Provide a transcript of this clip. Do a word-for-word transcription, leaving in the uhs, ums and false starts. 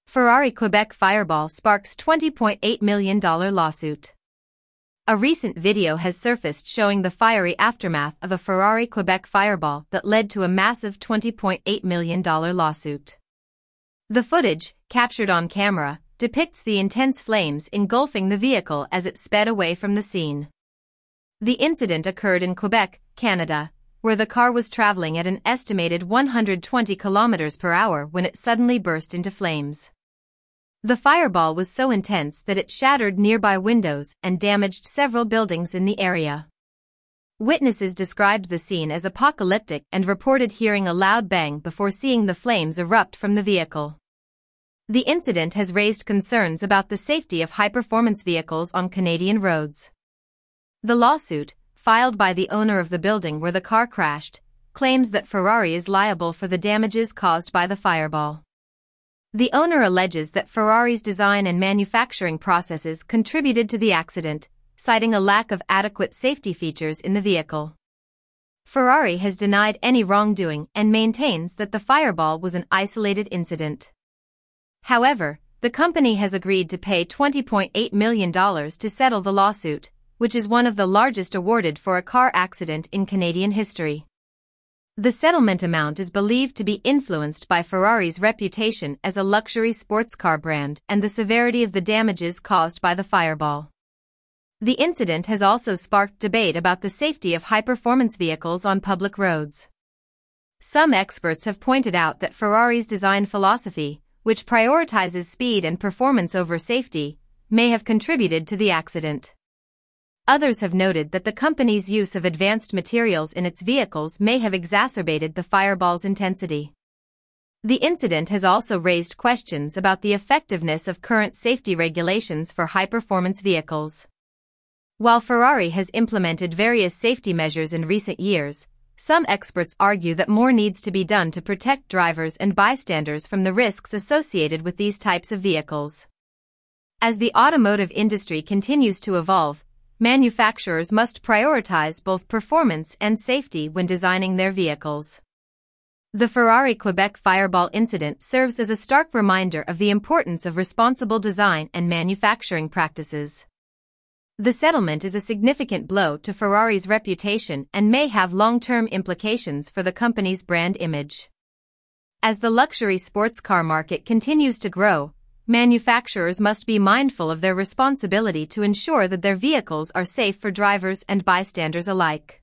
Ferrari Quebec Fireball sparks twenty point eight million dollars lawsuit. A recent video has surfaced showing the fiery aftermath of a Ferrari Quebec Fireball that led to a massive twenty point eight million dollars lawsuit. The footage, captured on camera, depicts the intense flames engulfing the vehicle as it sped away from the scene. The incident occurred in Quebec, Canada, where the car was traveling at an estimated one hundred twenty kilometers per hour when it suddenly burst into flames. The fireball was so intense that it shattered nearby windows and damaged several buildings in the area. Witnesses described the scene as apocalyptic and reported hearing a loud bang before seeing the flames erupt from the vehicle. The incident has raised concerns about the safety of high-performance vehicles on Canadian roads. The lawsuit, filed by the owner of the building where the car crashed, claims that Ferrari is liable for the damages caused by the fireball. The owner alleges that Ferrari's design and manufacturing processes contributed to the accident, citing a lack of adequate safety features in the vehicle. Ferrari has denied any wrongdoing and maintains that the fireball was an isolated incident. However, the company has agreed to pay twenty point eight million dollars to settle the lawsuit, which is one of the largest awarded for a car accident in Canadian history. The settlement amount is believed to be influenced by Ferrari's reputation as a luxury sports car brand and the severity of the damages caused by the fireball. The incident has also sparked debate about the safety of high-performance vehicles on public roads. Some experts have pointed out that Ferrari's design philosophy, which prioritizes speed and performance over safety, may have contributed to the accident. Others have noted that the company's use of advanced materials in its vehicles may have exacerbated the fireball's intensity. The incident has also raised questions about the effectiveness of current safety regulations for high-performance vehicles. While Ferrari has implemented various safety measures in recent years, some experts argue that more needs to be done to protect drivers and bystanders from the risks associated with these types of vehicles. As the automotive industry continues to evolve, manufacturers must prioritize both performance and safety when designing their vehicles. The Ferrari Quebec Fireball incident serves as a stark reminder of the importance of responsible design and manufacturing practices. The settlement is a significant blow to Ferrari's reputation and may have long-term implications for the company's brand image. As the luxury sports car market continues to grow, manufacturers must be mindful of their responsibility to ensure that their vehicles are safe for drivers and bystanders alike.